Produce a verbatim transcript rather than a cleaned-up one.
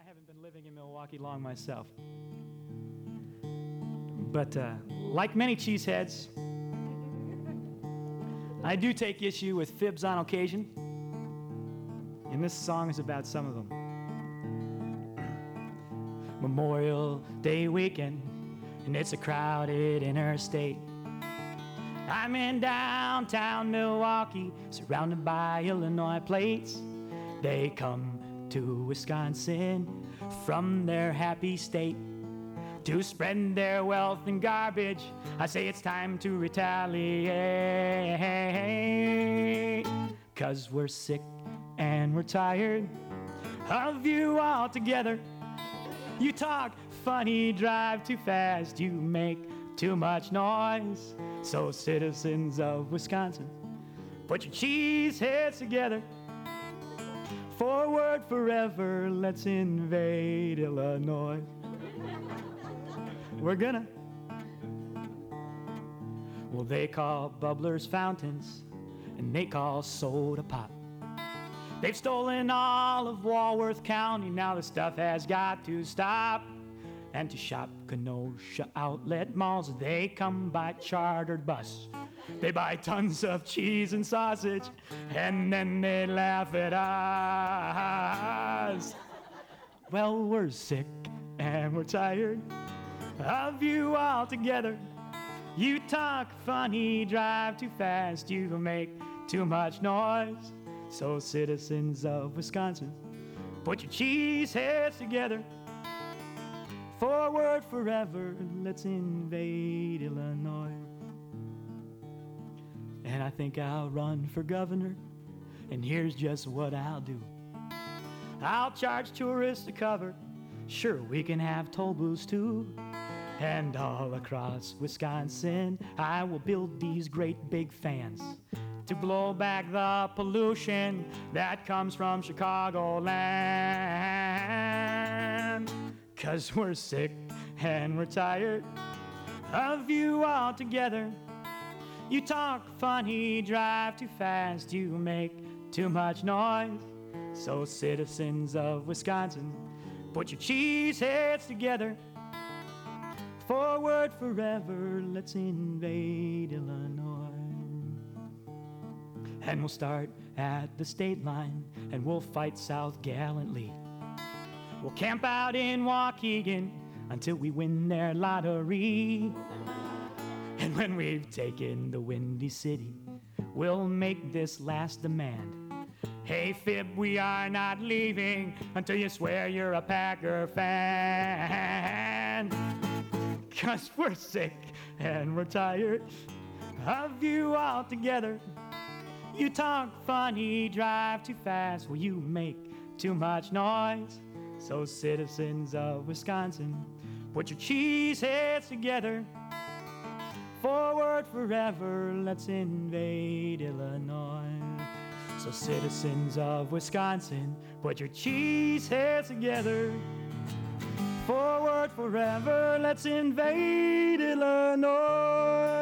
haven't been living in Milwaukee long myself. But uh, like many cheeseheads, I do take issue with fibs on occasion, and this song is about some of them. Memorial Day weekend, and it's a crowded interstate. I'm in downtown Milwaukee, surrounded by Illinois plates. They come to Wisconsin from their happy state to spread their wealth and garbage. I say it's time to retaliate, 'cause we're sick and we're tired of you all together. You talk funny, drive too fast, you make too much noise. So citizens of Wisconsin, put your cheese heads together. Forward forever, let's invade Illinois. We're gonna. Well, they call bubblers fountains, and they call soda pop. They've stolen all of Walworth County, now the stuff has got to stop. And to shop Kenosha outlet malls, they come by chartered bus. They buy tons of cheese and sausage, and then they laugh at us. Well, we're sick and we're tired of you all together. You talk funny, drive too fast, you make too much noise. So citizens of Wisconsin, put your cheese heads together. Forward forever, let's invade Illinois. And I think I'll run for governor, and here's just what I'll do. I'll charge tourists to cover, sure we can have toll booths too. And all across Wisconsin, I will build these great big fans to blow back the pollution that comes from Chicagoland. 'Cause we're sick and we're tired of you all together. You talk funny, drive too fast, you make too much noise. So citizens of Wisconsin, put your cheese heads together. Forward forever, let's invade Illinois. And we'll start at the state line, and we'll fight south gallantly. We'll camp out in Waukegan until we win their lottery. And when we've taken the Windy City, we'll make this last demand. Hey, Fib, we are not leaving until you swear you're a Packer fan. 'Cause we're sick and we're tired of you all together. You talk funny, drive too fast, well, you make too much noise. So citizens of Wisconsin, put your cheese heads together. Forward forever, let's invade Illinois. So citizens of Wisconsin, put your cheese heads together. Forward forever, let's invade Illinois.